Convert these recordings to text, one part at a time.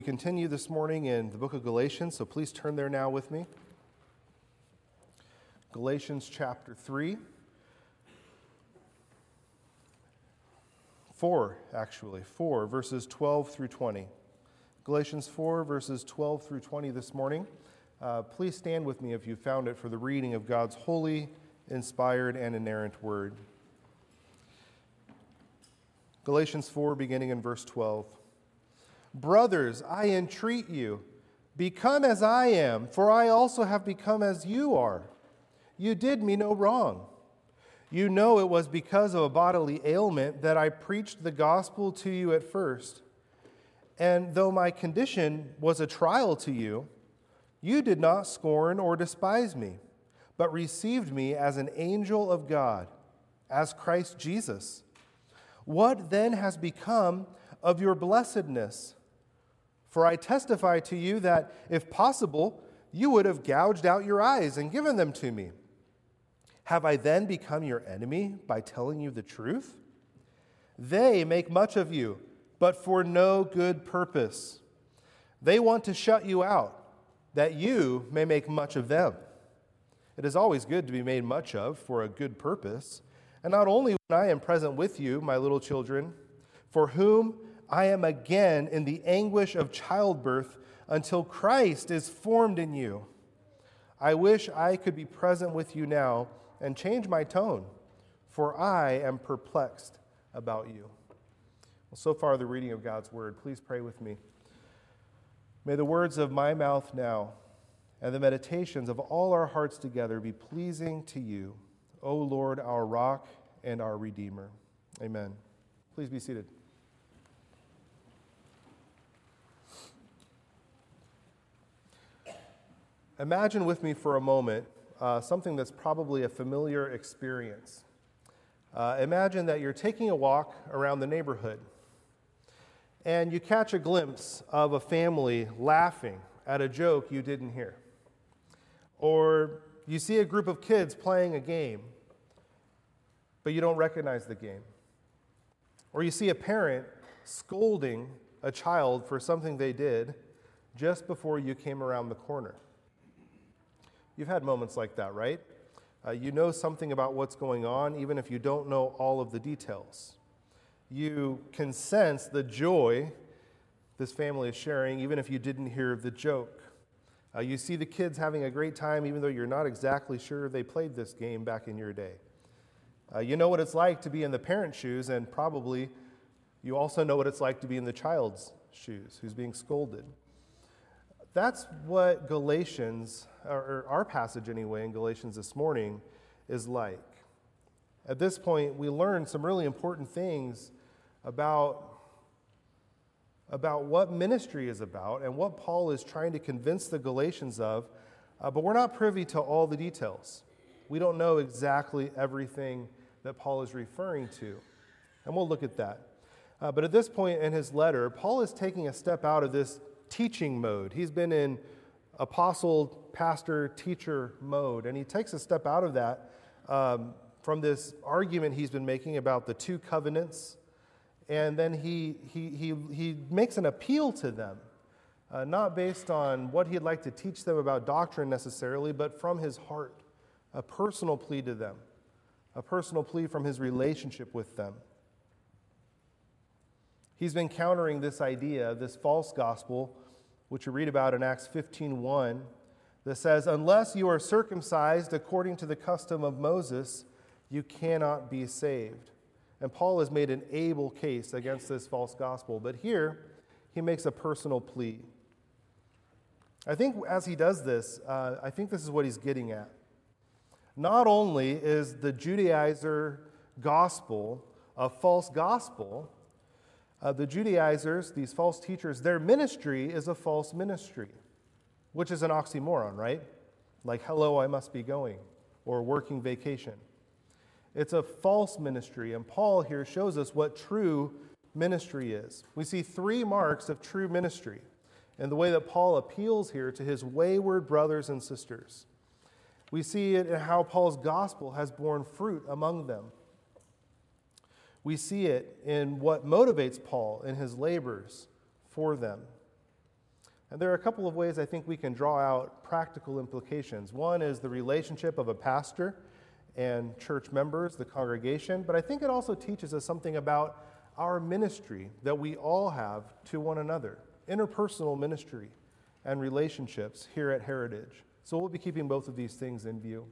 We continue this morning in the book of Galatians, so please turn there now with me. Galatians chapter 3. 4, verses 12 through 20. Galatians 4, verses 12 through 20 this morning. Please stand with me if you found it for the reading of God's holy, inspired, and inerrant word. Galatians 4, beginning in verse 12. Brothers, I entreat you, become as I am, for I also have become as you are. You did me no wrong. You know it was because of a bodily ailment that I preached the gospel to you at first. And though my condition was a trial to you, you did not scorn or despise me, but received me as an angel of God, as Christ Jesus. What then has become of your blessedness? For I testify to you that, if possible, you would have gouged out your eyes and given them to me. Have I then become your enemy by telling you the truth? They make much of you, but for no good purpose. They want to shut you out, that you may make much of them. It is always good to be made much of for a good purpose, and not only when I am present with you, my little children, for whom I am again in the anguish of childbirth until Christ is formed in you. I wish I could be present with you now and change my tone, for I am perplexed about you. Well, so far, the reading of God's word. Please pray with me. May the words of my mouth now and the meditations of all our hearts together be pleasing to you, O Lord, our rock and our Redeemer. Amen. Please be seated. Imagine with me for a moment something that's probably a familiar experience. Imagine that you're taking a walk around the neighborhood and you catch a glimpse of a family laughing at a joke you didn't hear. Or you see a group of kids playing a game, but you don't recognize the game. Or you see a parent scolding a child for something they did just before you came around the corner. You've had moments like that, right? You know something about what's going on, even if you don't know all of the details. You can sense the joy this family is sharing, even if you didn't hear the joke. You see the kids having a great time, even though you're not exactly sure they played this game back in your day. You know what it's like to be in the parent's shoes, and probably you also know what it's like to be in the child's shoes who's being scolded. That's what Galatians, or our passage anyway, in Galatians this morning, is like. At this point, we learn some really important things about what ministry is about and what Paul is trying to convince the Galatians of, but we're not privy to all the details. We don't know exactly everything that Paul is referring to, and we'll look at that. But at this point in his letter, Paul is taking a step out of this teaching mode. He's been in apostle, pastor, teacher mode, and he takes a step out of that from this argument he's been making about the two covenants, and then he makes an appeal to them, not based on what he'd like to teach them about doctrine necessarily, but from his heart, a personal plea to them, a personal plea from his relationship with them. He's been countering this idea, this false gospel, which you read about in Acts 15:1, that says, unless you are circumcised according to the custom of Moses, you cannot be saved. And Paul has made an able case against this false gospel. But here, he makes a personal plea. I think as he does this, I think this is what he's getting at. Not only is the Judaizer gospel a false gospel, the Judaizers, these false teachers, their ministry is a false ministry, which is an oxymoron, right? Like, hello, I must be going, or working vacation. It's a false ministry, and Paul here shows us what true ministry is. We see three marks of true ministry in the way that Paul appeals here to his wayward brothers and sisters. We see it in how Paul's gospel has borne fruit among them. We see it in what motivates Paul in his labors for them. And there are a couple of ways I think we can draw out practical implications. One is the relationship of a pastor and church members, the congregation, but I think it also teaches us something about our ministry that we all have to one another, interpersonal ministry and relationships here at Heritage. So we'll be keeping both of these things in view.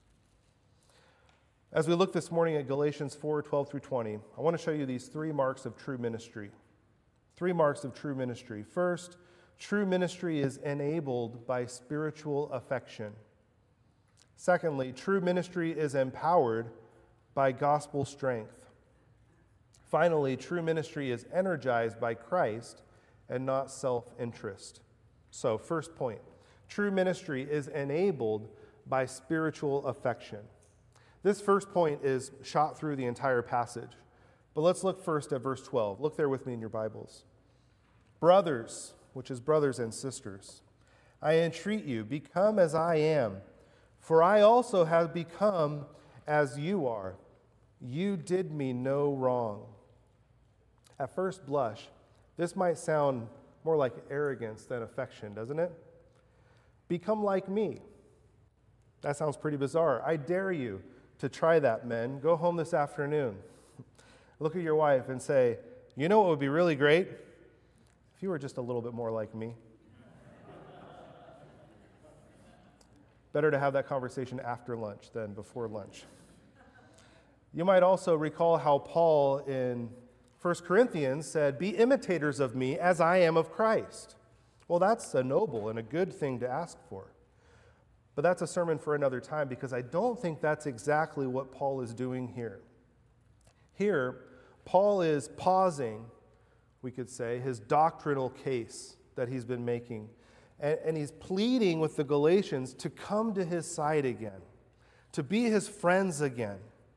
As we look this morning at Galatians 4:12 through 20, I want to show you these 3 marks of true ministry. 3 marks of true ministry. First, true ministry is enabled by spiritual affection. Secondly, true ministry is empowered by gospel strength. Finally, true ministry is energized by Christ and not self-interest. So, first point, true ministry is enabled by spiritual affection. This first point is shot through the entire passage. But let's look first at verse 12. Look there with me in your Bibles. Brothers, which is brothers and sisters, I entreat you, become as I am, for I also have become as you are. You did me no wrong. At first blush, this might sound more like arrogance than affection, doesn't it? Become like me. That sounds pretty bizarre. I dare you to try that, men. Go home this afternoon. Look at your wife and say, you know what would be really great? If you were just a little bit more like me. Better to have that conversation after lunch than before lunch. You might also recall how Paul in 1 Corinthians said, be imitators of me as I am of Christ. Well, that's a noble and a good thing to ask for. But that's a sermon for another time because I don't think that's exactly what Paul is doing here. Here, Paul is pausing, we could say, his doctrinal case that he's been making. And he's pleading with the Galatians to come to his side again, to be his friends again.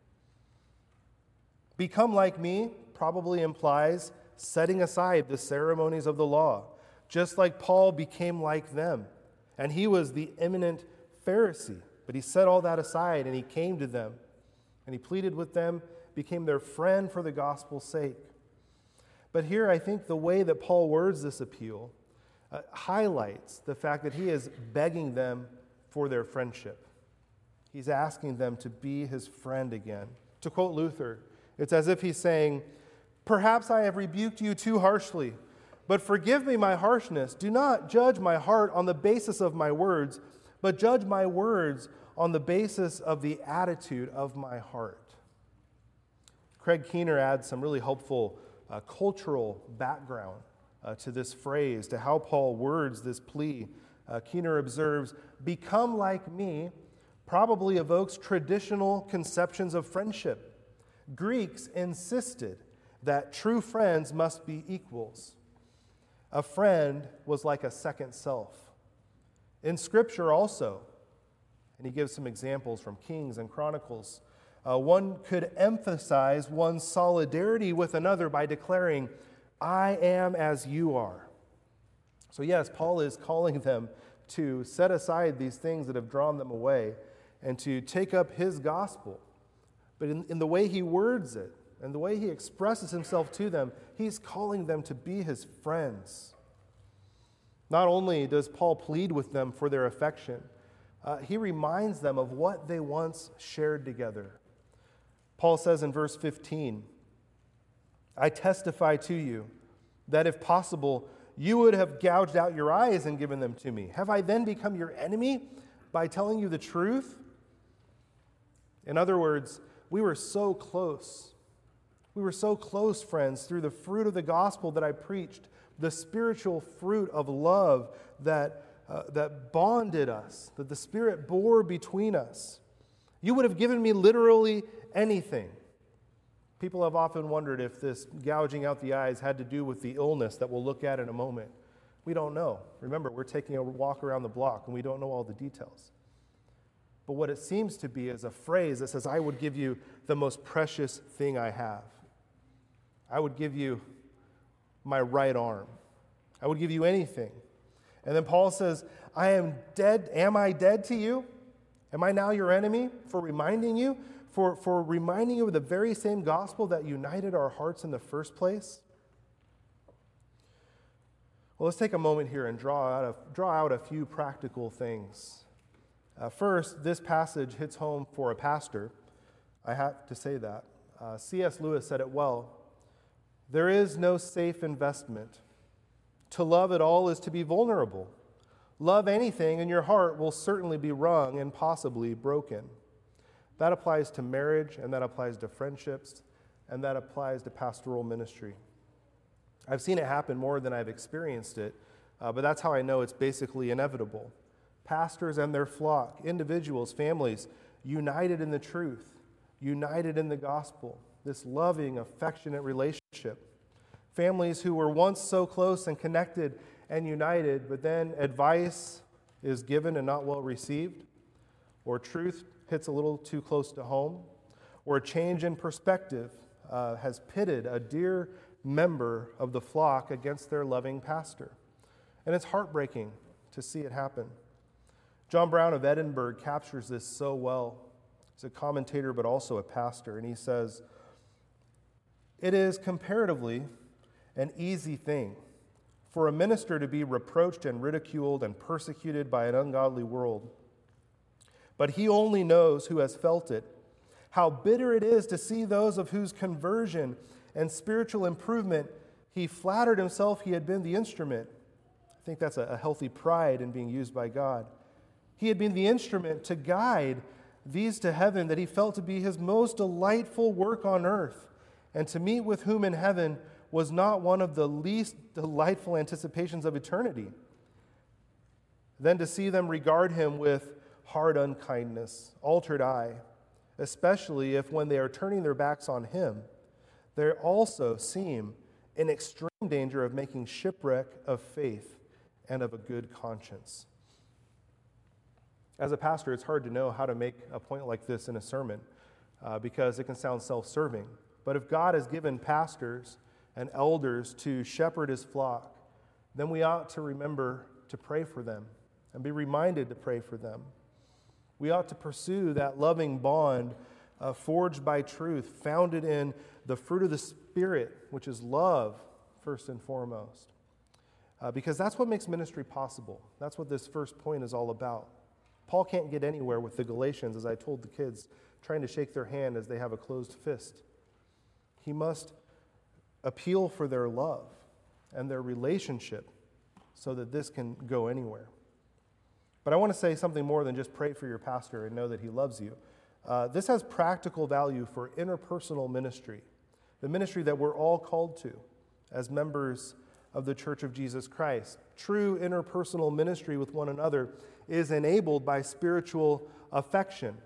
Become like me probably implies setting aside the ceremonies of the law, just like Paul became like them. And he was the eminent Pharisee, but he set all that aside and he came to them and he pleaded with them, became their friend for the gospel's sake. But here I think the way that Paul words this appeal highlights the fact that he is begging them for their friendship. He's asking them to be his friend again. To quote Luther, it's as if he's saying, perhaps I have rebuked you too harshly, but forgive me my harshness. Do not judge my heart on the basis of my words, but judge my words on the basis of the attitude of my heart. Craig Keener adds some really helpful cultural background to this phrase, to how Paul words this plea. Keener observes, become like me probably evokes traditional conceptions of friendship. Greeks insisted that true friends must be equals. A friend was like a second self. In Scripture also, and he gives some examples from Kings and Chronicles, one could emphasize one's solidarity with another by declaring, I am as you are. So yes, Paul is calling them to set aside these things that have drawn them away and to take up his gospel. But in the way he words it and the way he expresses himself to them, he's calling them to be his friends. Not only does Paul plead with them for their affection, he reminds them of what they once shared together. Paul says in verse 15, I testify to you that if possible, you would have gouged out your eyes and given them to me. Have I then become your enemy by telling you the truth? In other words, we were so close. We were so close, friends, through the fruit of the gospel that I preached, the spiritual fruit of love that bonded us, that the Spirit bore between us. You would have given me literally anything. People have often wondered if this gouging out the eyes had to do with the illness that we'll look at in a moment. We don't know. Remember, we're taking a walk around the block and we don't know all the details. But what it seems to be is a phrase that says, I would give you the most precious thing I have. I would give you my right arm. I would give you anything. And then Paul says, I am dead. Am I dead to you? Am I now your enemy for reminding you? For reminding you of the very same gospel that united our hearts in the first place? Well, let's take a moment here and draw out a few practical things. First, this passage hits home for a pastor. I have to say that. C.S. Lewis said it well. There is no safe investment. To love at all is to be vulnerable. Love anything, and your heart will certainly be wrung and possibly broken. That applies to marriage, and that applies to friendships, and that applies to pastoral ministry. I've seen it happen more than I've experienced it, but that's how I know it's basically inevitable. Pastors and their flock, individuals, families, united in the truth, united in the gospel, this loving, affectionate relationship. Families who were once so close and connected and united, but then advice is given and not well received, or truth hits a little too close to home, or a change in perspective has pitted a dear member of the flock against their loving pastor. And it's heartbreaking to see it happen. John Brown of Edinburgh captures this so well. He's a commentator but also a pastor, and he says, "It is comparatively an easy thing for a minister to be reproached and ridiculed and persecuted by an ungodly world. But he only knows who has felt it, how bitter it is to see those of whose conversion and spiritual improvement he flattered himself he had been the instrument." I think that's a healthy pride in being used by God. He had been the instrument to guide these to heaven that he felt to be his most delightful work on earth, and to meet with whom in heaven was not one of the least delightful anticipations of eternity. Then to see them regard him with hard unkindness, altered eye, especially if when they are turning their backs on him, they also seem in extreme danger of making shipwreck of faith and of a good conscience. As a pastor, it's hard to know how to make a point like this in a sermon because it can sound self-serving. But if God has given pastors and elders to shepherd his flock, then we ought to remember to pray for them and be reminded to pray for them. We ought to pursue that loving bond forged by truth, founded in the fruit of the Spirit, which is love, first and foremost. Because that's what makes ministry possible. That's what this first point is all about. Paul can't get anywhere with the Galatians, as I told the kids, trying to shake their hand as they have a closed fist. He must appeal for their love and their relationship so that this can go anywhere. But I want to say something more than just pray for your pastor and know that he loves you. This has practical value for interpersonal ministry, the ministry that we're all called to as members of the Church of Jesus Christ. True interpersonal ministry with one another is enabled by spiritual affection.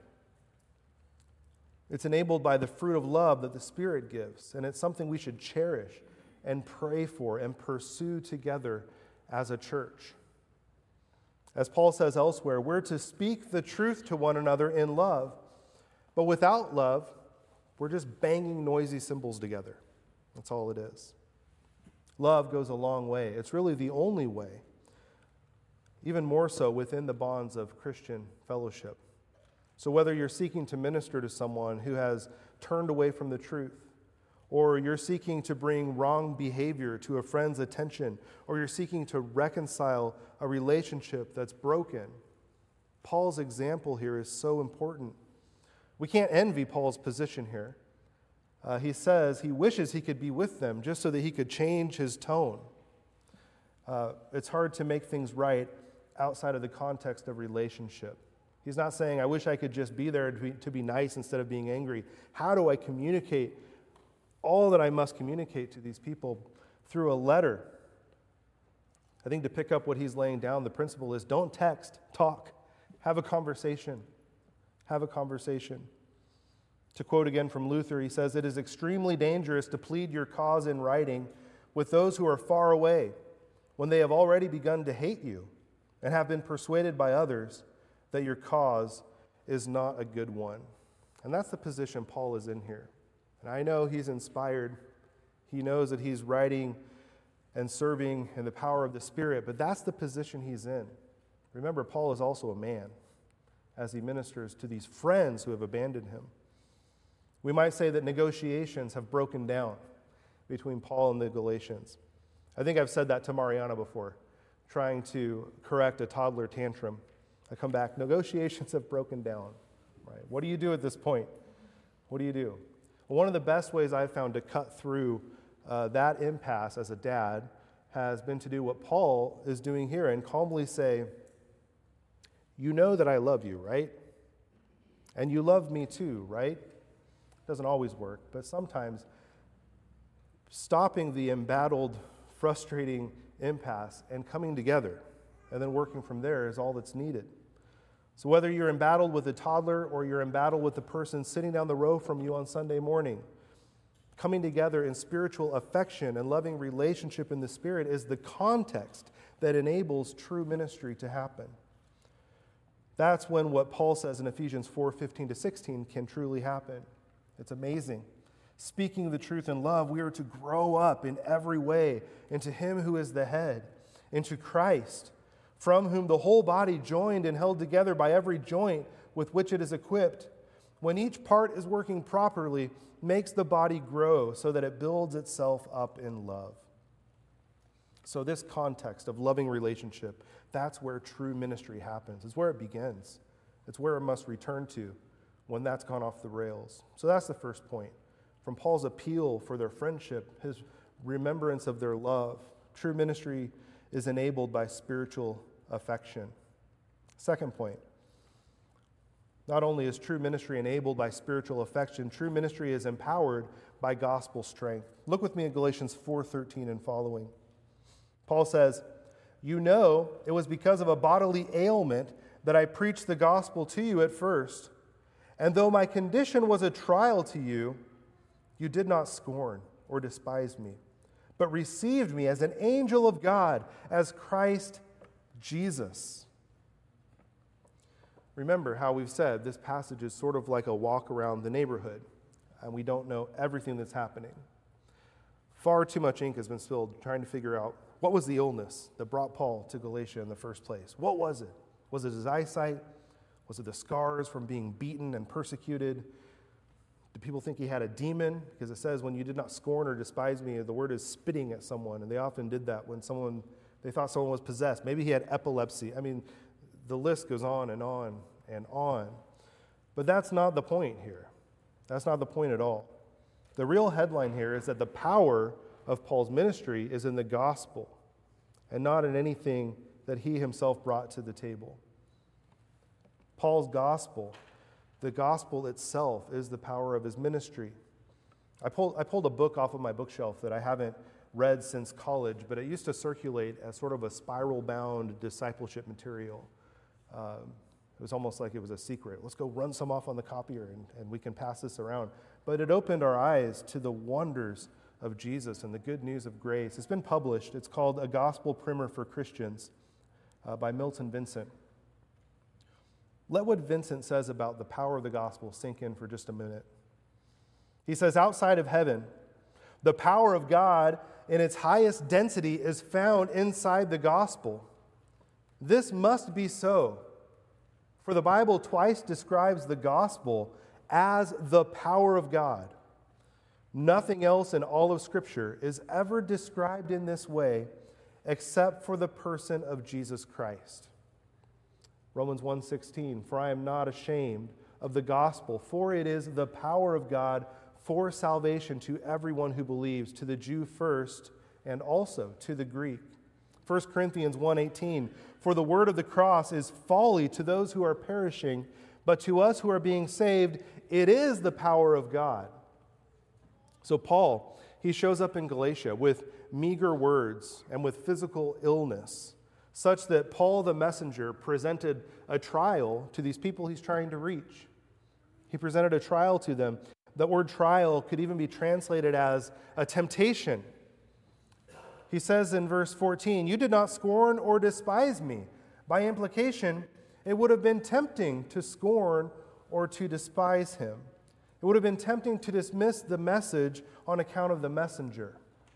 It's enabled by the fruit of love that the Spirit gives, and it's something we should cherish and pray for and pursue together as a church. As Paul says elsewhere, we're to speak the truth to one another in love, but without love, we're just banging noisy cymbals together. That's all it is. Love goes a long way. It's really the only way, even more so within the bonds of Christian fellowship. So whether you're seeking to minister to someone who has turned away from the truth, or you're seeking to bring wrong behavior to a friend's attention, or you're seeking to reconcile a relationship that's broken, Paul's example here is so important. We can't envy Paul's position here. He says he wishes he could be with them just so that he could change his tone. It's hard to make things right outside of the context of relationship. He's not saying, I wish I could just be there to be nice instead of being angry. How do I communicate all that I must communicate to these people through a letter? I think to pick up what he's laying down, the principle is don't text, talk. Have a conversation. Have a conversation. To quote again from Luther, he says, "It is extremely dangerous to plead your cause in writing with those who are far away, when they have already begun to hate you and have been persuaded by others that your cause is not a good one." And that's the position Paul is in here. And I know he's inspired. He knows that he's writing and serving in the power of the Spirit, but that's the position he's in. Remember, Paul is also a man as he ministers to these friends who have abandoned him. We might say that negotiations have broken down between Paul and the Galatians. I think I've said that to Mariana before, trying to correct a toddler tantrum. I come back, negotiations have broken down. Right? What do you do at this point? What do you do? Well, one of the best ways I've found to cut through that impasse as a dad has been to do what Paul is doing here and calmly say, you know that I love you, right? And you love me too, right? Doesn't always work, but sometimes stopping the embattled, frustrating impasse and coming together and then working from there is all that's needed. So whether you're embattled with a toddler or you're embattled with the person sitting down the row from you on Sunday morning, coming together in spiritual affection and loving relationship in the Spirit is the context that enables true ministry to happen. That's when what Paul says in Ephesians 4:15-16 can truly happen. It's amazing. Speaking the truth in love, we are to grow up in every way into Him who is the head, into Christ, from whom the whole body, joined and held together by every joint with which it is equipped, when each part is working properly, makes the body grow so that it builds itself up in love. So this context of loving relationship, that's where true ministry happens. It's where it begins. It's where it must return to when that's gone off the rails. So that's the first point. From Paul's appeal for their friendship, his remembrance of their love, true ministry is enabled by spiritual affection. Second point, not only is true ministry enabled by spiritual affection, true ministry is empowered by gospel strength. Look with me at Galatians 4:13 and following. Paul says, you know it was because of a bodily ailment that I preached the gospel to you at first. And though my condition was a trial to you, you did not scorn or despise me, but received me as an angel of God, as Christ Jesus. Remember how we've said this passage is sort of like a walk around the neighborhood, and we don't know everything that's happening. Far too much ink has been spilled trying to figure out what was the illness that brought Paul to Galatia in the first place. What was it? Was it his eyesight? Was it the scars from being beaten and persecuted? Do people think he had a demon? Because it says, when you did not scorn or despise me, the word is spitting at someone, and they often did that when they thought someone was possessed. Maybe he had epilepsy. I mean, the list goes on and on and on. But that's not the point here. That's not the point at all. The real headline here is that the power of Paul's ministry is in the gospel and not in anything that he himself brought to the table. Paul's gospel, the gospel itself, is the power of his ministry. I pulled a book off of my bookshelf that I haven't read since college, but it used to circulate as sort of a spiral-bound discipleship material. It was almost like it was a secret. Let's go run some off on the copier and we can pass this around. But it opened our eyes to the wonders of Jesus and the good news of grace. It's been published. It's called A Gospel Primer for Christians by Milton Vincent. Let what Vincent says about the power of the gospel sink in for just a minute. He says, outside of heaven, the power of God in its highest density is found inside the gospel. This must be so, for the Bible twice describes the gospel as the power of God. Nothing else in all of Scripture is ever described in this way except for the person of Jesus Christ. Romans 1:16, for I am not ashamed of the gospel, for it is the power of God for salvation to everyone who believes, to the Jew first and also to the Greek. 1 Corinthians 1:18, for the word of the cross is folly to those who are perishing, but to us who are being saved, it is the power of God. So Paul, he shows up in Galatia with meager words and with physical illness, such that Paul the messenger presented a trial to these people he's trying to reach. He presented a trial to them. That word trial could even be translated as a temptation. He says in verse 14, you did not scorn or despise me. By implication, it would have been tempting to scorn or to despise him. It would have been tempting to dismiss the message on account of the messenger.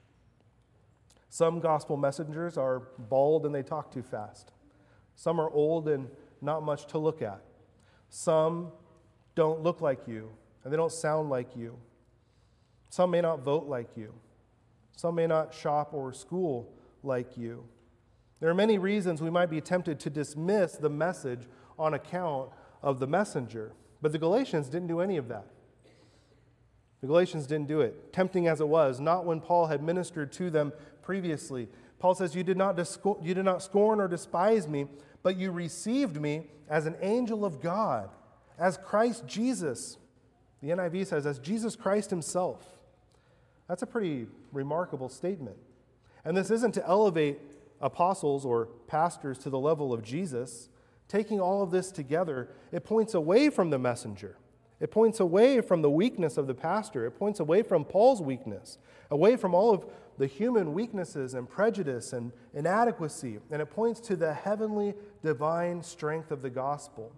Some gospel messengers are bald and they talk too fast. Some are old and not much to look at. Some don't look like you and they don't sound like you. Some may not vote like you. Some may not shop or school like you. There are many reasons we might be tempted to dismiss the message on account of the messenger. But the Galatians didn't do any of that. The Galatians didn't do it, tempting as it was, not when Paul had ministered to them previously. Paul says, you did not scorn or despise me, but you received me as an angel of God, as Christ Jesus. The NIV says, as Jesus Christ himself. That's a pretty remarkable statement. And this isn't to elevate apostles or pastors to the level of Jesus. Taking all of this together, it points away from the messenger. It points away from the weakness of the pastor. It points away from Paul's weakness, away from all of the human weaknesses and prejudice and inadequacy, and it points to the heavenly, divine strength of the gospel.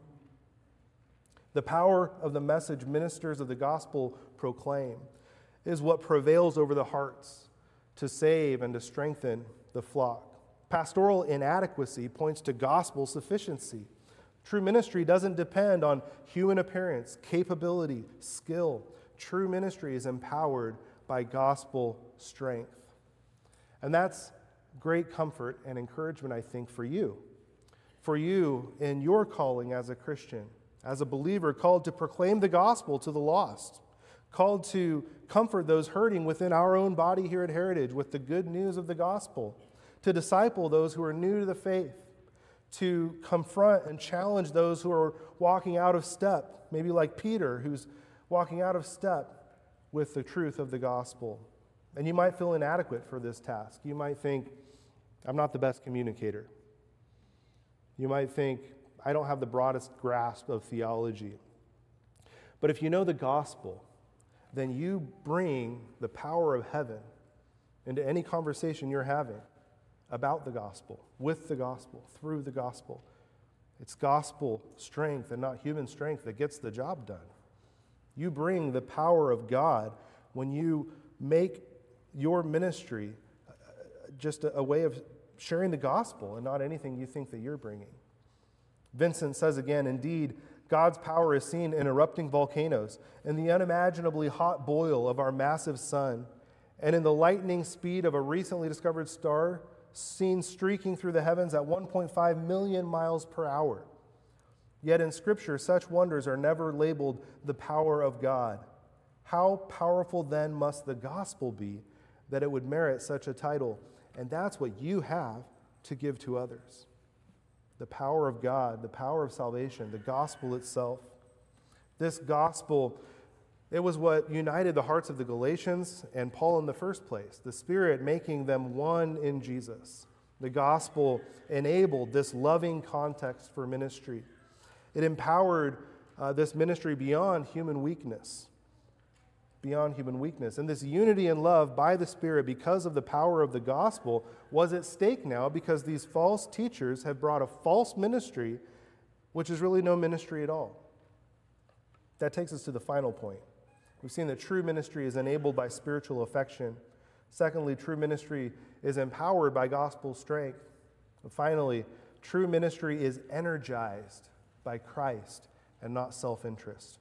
The power of the message ministers of the gospel proclaim is what prevails over the hearts to save and to strengthen the flock. Pastoral inadequacy points to gospel sufficiency. True ministry doesn't depend on human appearance, capability, skill. True ministry is empowered by gospel strength. And that's great comfort and encouragement, I think, for you. For you in your calling as a Christian, as a believer called to proclaim the gospel to the lost, called to comfort those hurting within our own body here at Heritage with the good news of the gospel, to disciple those who are new to the faith, to confront and challenge those who are walking out of step, maybe like Peter, who's walking out of step with the truth of the gospel. And you might feel inadequate for this task. You might think, I'm not the best communicator. You might think, I don't have the broadest grasp of theology. But if you know the gospel, then you bring the power of heaven into any conversation you're having about the gospel, with the gospel, through the gospel. It's gospel strength and not human strength that gets the job done. You bring the power of God when you make your ministry just a way of sharing the gospel and not anything you think that you're bringing. Vincent says again, indeed, God's power is seen in erupting volcanoes, in the unimaginably hot boil of our massive sun, and in the lightning speed of a recently discovered star seen streaking through the heavens at 1.5 million miles per hour. Yet in Scripture, such wonders are never labeled the power of God. How powerful then must the gospel be that it would merit such a title? And that's what you have to give to others. The power of God, the power of salvation, the gospel itself. This gospel, it was what united the hearts of the Galatians and Paul in the first place, the Spirit making them one in Jesus. The gospel enabled this loving context for ministry. It empowered this ministry beyond human weakness. Beyond human weakness. And this unity and love by the Spirit, because of the power of the gospel, was at stake now because these false teachers have brought a false ministry, which is really no ministry at all. That takes us to the final point. We've seen that true ministry is enabled by spiritual affection. Secondly, true ministry is empowered by gospel strength. And finally, true ministry is energized by Christ and not self-interest.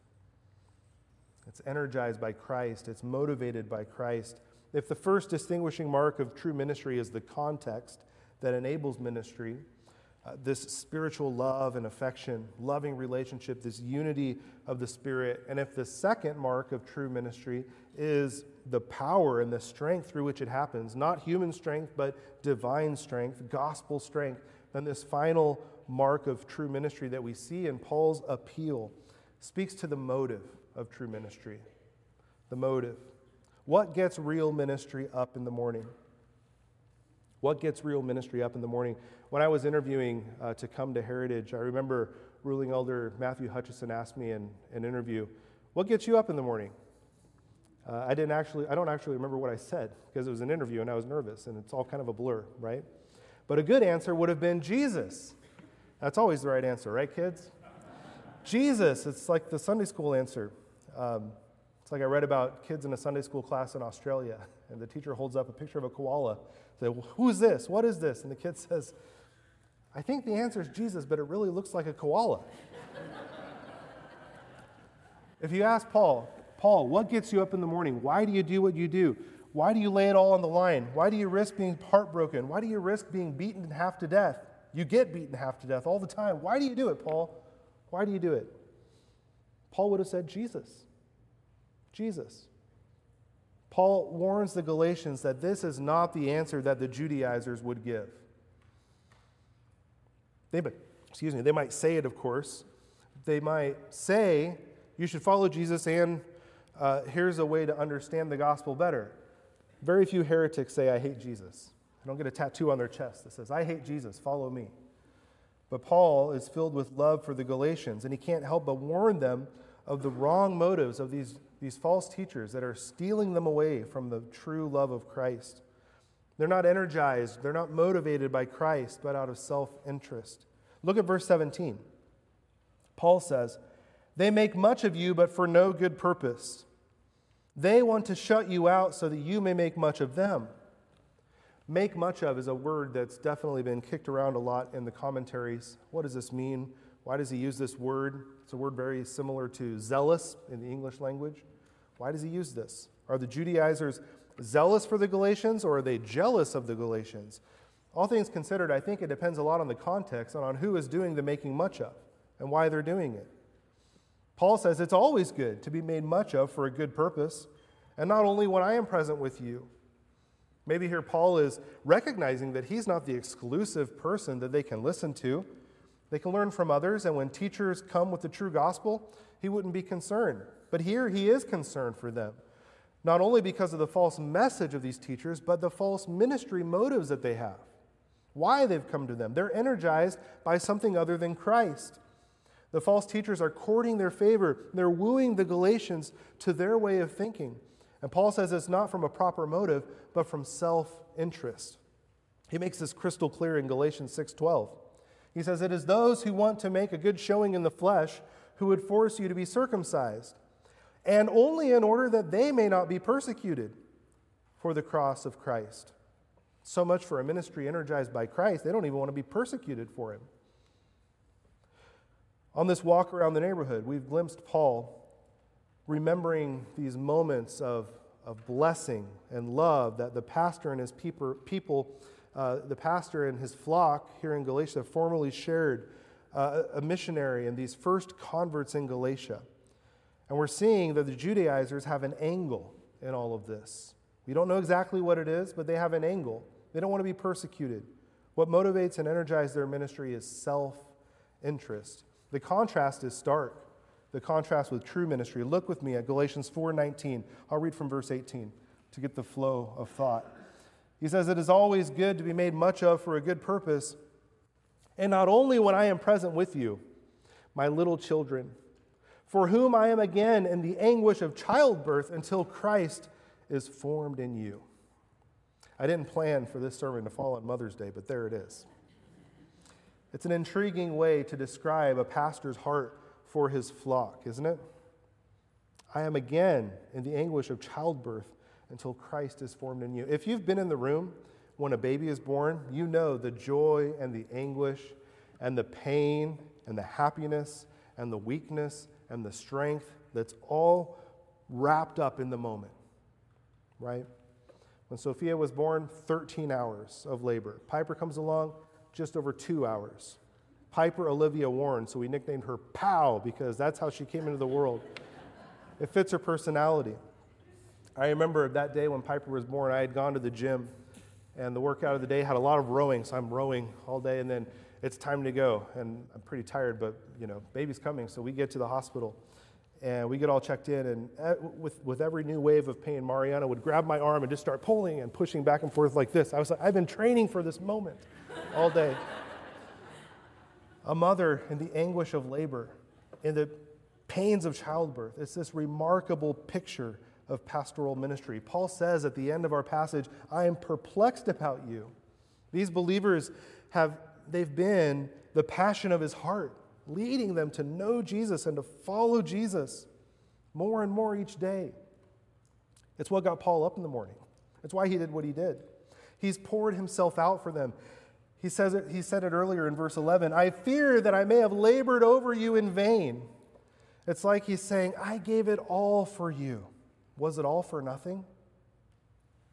It's energized by Christ. It's motivated by Christ. If the first distinguishing mark of true ministry is the context that enables ministry, this spiritual love and affection, loving relationship, this unity of the Spirit, and if the second mark of true ministry is the power and the strength through which it happens, not human strength, but divine strength, gospel strength, then this final mark of true ministry that we see in Paul's appeal speaks to the motive of true ministry. The motive. What gets real ministry up in the morning? What gets real ministry up in the morning? When I was interviewing to come to Heritage, I remember ruling elder Matthew Hutchison asked me in an interview, what gets you up in the morning? I don't actually remember what I said because it was an interview and I was nervous and it's all kind of a blur, right? But a good answer would have been Jesus. That's always the right answer, right, kids? Jesus. It's like the Sunday school answer. It's like I read about kids in a Sunday school class in Australia, and the teacher holds up a picture of a koala. Say, well, who's this? What is this? And the kid says, I think the answer is Jesus, but it really looks like a koala. If you ask Paul, what gets you up in the morning? Why do you do what you do? Why do you lay it all on the line? Why do you risk being heartbroken? Why do you risk being beaten half to death? You get beaten half to death all the time. Why do you do it, Paul? Why do you do it? Paul would have said, Jesus. Jesus. Paul warns the Galatians that this is not the answer that the Judaizers would give. They might say it, of course. They might say, you should follow Jesus, and here's a way to understand the gospel better. Very few heretics say, I hate Jesus. They don't get a tattoo on their chest that says, I hate Jesus, follow me. But Paul is filled with love for the Galatians, and he can't help but warn them of the wrong motives of these false teachers that are stealing them away from the true love of Christ. They're not energized, they're not motivated by Christ, but out of self-interest. Look at verse 17. Paul says, they make much of you, but for no good purpose. They want to shut you out so that you may make much of them. Make much of is a word that's definitely been kicked around a lot in the commentaries. What does this mean? Why does he use this word? It's a word very similar to zealous in the English language. Why does he use this? Are the Judaizers zealous for the Galatians, or are they jealous of the Galatians? All things considered, I think it depends a lot on the context and on who is doing the making much of and why they're doing it. Paul says it's always good to be made much of for a good purpose, and not only when I am present with you. Maybe here Paul is recognizing that he's not the exclusive person that they can listen to. They can learn from others, and when teachers come with the true gospel, he wouldn't be concerned. But here he is concerned for them, not only because of the false message of these teachers, but the false ministry motives that they have, why they've come to them. They're energized by something other than Christ. The false teachers are courting their favor. They're wooing the Galatians to their way of thinking. And Paul says it's not from a proper motive, but from self-interest. He makes this crystal clear in Galatians 6:12. He says, it is those who want to make a good showing in the flesh who would force you to be circumcised, and only in order that they may not be persecuted for the cross of Christ. So much for a ministry energized by Christ, they don't even want to be persecuted for him. On this walk around the neighborhood, we've glimpsed Paul remembering these moments of blessing and love that the pastor and his the pastor and his flock here in Galatia formerly shared, a missionary and these first converts in Galatia. And we're seeing that the Judaizers have an angle in all of this. We don't know exactly what it is, but they have an angle. They don't want to be persecuted. What motivates and energizes their ministry is self-interest. The contrast is stark. The contrast with true ministry. Look with me at Galatians 4:19. I'll read from verse 18 to get the flow of thought. He says, it is always good to be made much of for a good purpose, and not only when I am present with you, my little children, for whom I am again in the anguish of childbirth until Christ is formed in you. I didn't plan for this sermon to fall on Mother's Day, but there it is. It's an intriguing way to describe a pastor's heart for his flock, isn't it? I am again in the anguish of childbirth until Christ is formed in you. If you've been in the room when a baby is born, you know the joy and the anguish and the pain and the happiness and the weakness and the strength that's all wrapped up in the moment, right? When Sophia was born, 13 hours of labor. Piper comes along, just over 2 hours. Piper Olivia Warren, so we nicknamed her Pow because that's how she came into the world. It fits her personality. I remember that day when Piper was born, I had gone to the gym, and the workout of the day had a lot of rowing, so I'm rowing all day, and then it's time to go, and I'm pretty tired, but, baby's coming, so we get to the hospital, and we get all checked in, and with every new wave of pain, Mariana would grab my arm and just start pulling and pushing back and forth like this. I was like, I've been training for this moment all day. A mother in the anguish of labor, in the pains of childbirth. It's this remarkable picture of pastoral ministry. Paul says at the end of our passage, I am perplexed about you. These believers they've been the passion of his heart, leading them to know Jesus and to follow Jesus more and more each day. It's what got Paul up in the morning. It's why he did what he did. He's poured himself out for them. He said it earlier in verse 11, I fear that I may have labored over you in vain. It's like he's saying, I gave it all for you. Was it all for nothing?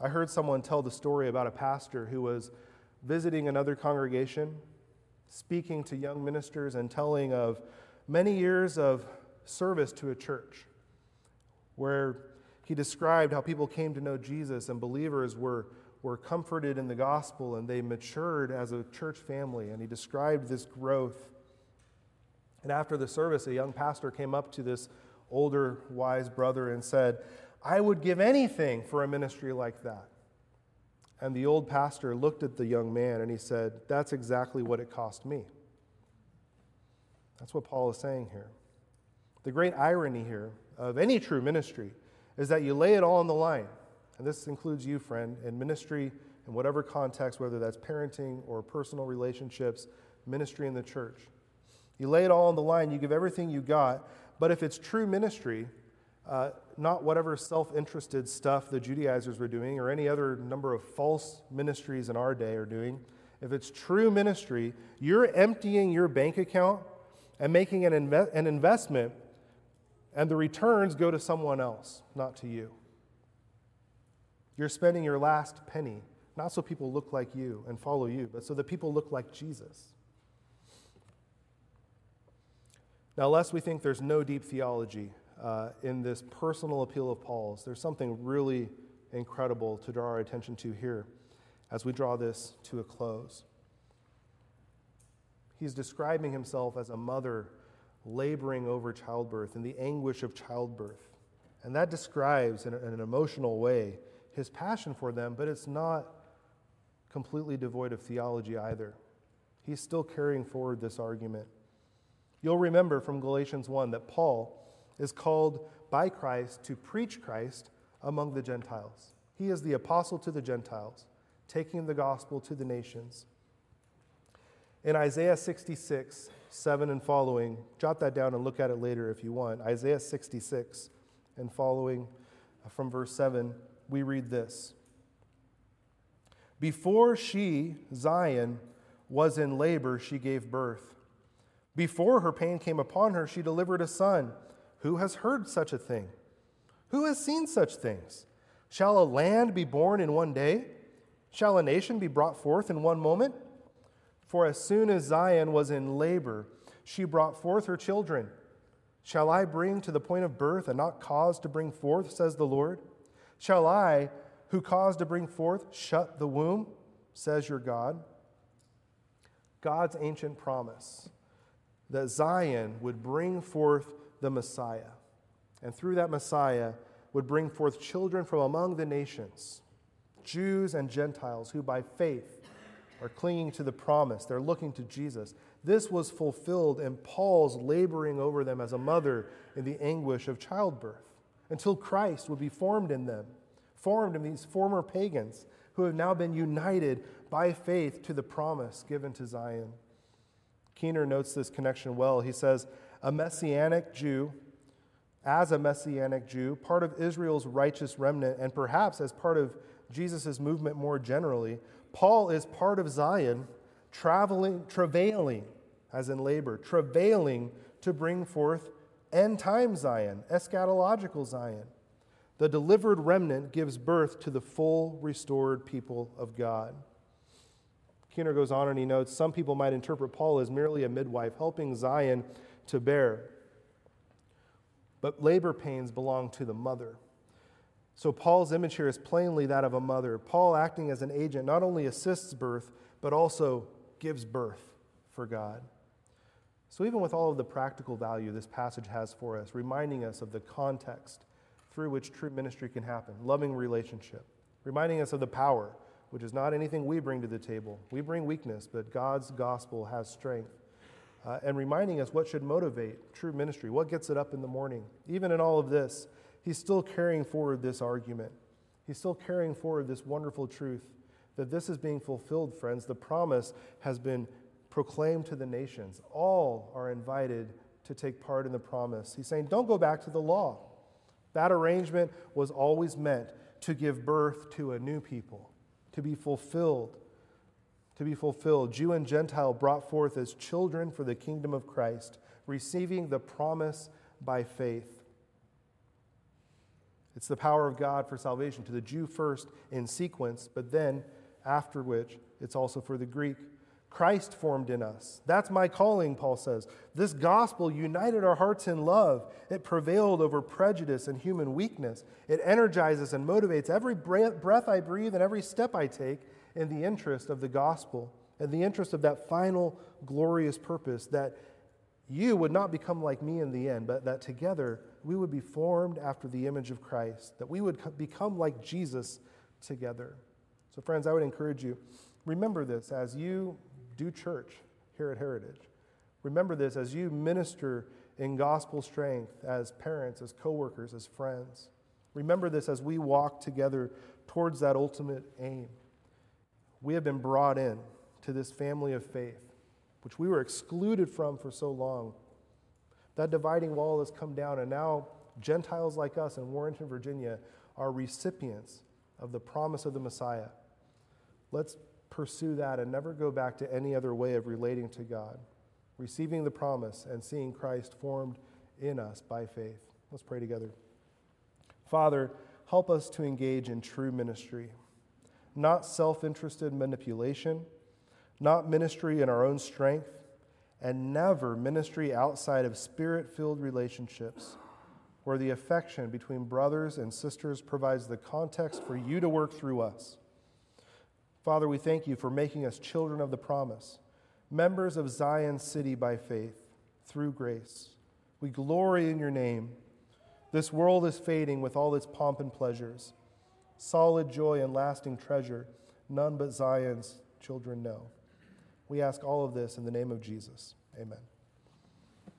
I heard someone tell the story about a pastor who was visiting another congregation, speaking to young ministers and telling of many years of service to a church, where he described how people came to know Jesus and believers were comforted in the gospel and they matured as a church family. And he described this growth. And after the service, a young pastor came up to this older, wise brother and said, "I would give anything for a ministry like that." And the old pastor looked at the young man and he said, "That's exactly what it cost me." That's what Paul is saying here. The great irony here of any true ministry is that you lay it all on the line. And this includes you, friend, in ministry, in whatever context, whether that's parenting or personal relationships, ministry in the church. You lay it all on the line, you give everything you got, but if it's true ministry, not whatever self-interested stuff the Judaizers were doing or any other number of false ministries in our day are doing, if it's true ministry, you're emptying your bank account and making an investment, and the returns go to someone else, not to you. You're spending your last penny, not so people look like you and follow you, but so that people look like Jesus. Now, lest we think there's no deep theology in this personal appeal of Paul's, there's something really incredible to draw our attention to here as we draw this to a close. He's describing himself as a mother laboring over childbirth and the anguish of childbirth. And that describes, in an emotional way, his passion for them, but it's not completely devoid of theology either. He's still carrying forward this argument. You'll remember from Galatians 1 that Paul is called by Christ to preach Christ among the Gentiles. He is the apostle to the Gentiles, taking the gospel to the nations. In Isaiah 66, 7 and following, jot that down and look at it later if you want. Isaiah 66 and following from verse 7, we read this. Before she, Zion, was in labor, she gave birth. Before her pain came upon her, she delivered a son. Who has heard such a thing? Who has seen such things? Shall a land be born in one day? Shall a nation be brought forth in one moment? For as soon as Zion was in labor, she brought forth her children. Shall I bring to the point of birth and not cause to bring forth, says the Lord? Shall I, who caused to bring forth, shut the womb, says your God? God's ancient promise that Zion would bring forth the Messiah, and through that Messiah would bring forth children from among the nations, Jews and Gentiles, who by faith are clinging to the promise. They're looking to Jesus. This was fulfilled in Paul's laboring over them as a mother in the anguish of childbirth, until Christ would be formed in them, formed in these former pagans who have now been united by faith to the promise given to Zion. Keener notes this connection well. He says, as a Messianic Jew, part of Israel's righteous remnant, and perhaps as part of Jesus' movement more generally, Paul is part of Zion, travailing, as in labor, travailing to bring forth end-time Zion, eschatological Zion. The delivered remnant gives birth to the full, restored people of God. Keener goes on and he notes, some people might interpret Paul as merely a midwife, helping Zion to bear. But labor pains belong to the mother. So Paul's image here is plainly that of a mother. Paul, acting as an agent, not only assists birth, but also gives birth for God. So even with all of the practical value this passage has for us, reminding us of the context through which true ministry can happen, loving relationship, reminding us of the power, which is not anything we bring to the table. We bring weakness, but God's gospel has strength. And reminding us what should motivate true ministry, what gets it up in the morning. Even in all of this, he's still carrying forward this argument. He's still carrying forward this wonderful truth that this is being fulfilled, friends. The promise has been proclaimed to the nations. All are invited to take part in the promise. He's saying, don't go back to the law. That arrangement was always meant to give birth to a new people, to be fulfilled. To be fulfilled, Jew and Gentile brought forth as children for the kingdom of Christ, receiving the promise by faith. It's the power of God for salvation, to the Jew first in sequence, but then after which it's also for the Greek. Christ formed in us. That's my calling, Paul says. This gospel united our hearts in love. It prevailed over prejudice and human weakness. It energizes and motivates every breath I breathe and every step I take in the interest of the gospel, in the interest of that final glorious purpose, that you would not become like me in the end, but that together we would be formed after the image of Christ, that we would become like Jesus together. So friends, I would encourage you, remember this as you do church here at Heritage. Remember this as you minister in gospel strength as parents, as co-workers, as friends. Remember this as we walk together towards that ultimate aim. We have been brought in to this family of faith, which we were excluded from for so long. That dividing wall has come down, and now Gentiles like us in Warrenton, Virginia, are recipients of the promise of the Messiah. Let's pursue that and never go back to any other way of relating to God, receiving the promise and seeing Christ formed in us by faith. Let's pray together. Father, help us to engage in true ministry, not self-interested manipulation, not ministry in our own strength, and never ministry outside of spirit-filled relationships where the affection between brothers and sisters provides the context for you to work through us. Father, we thank you for making us children of the promise, members of Zion City by faith, through grace. We glory in your name. This world is fading with all its pomp and pleasures. Solid joy and lasting treasure, none but Zion's children know. We ask all of this in the name of Jesus. Amen.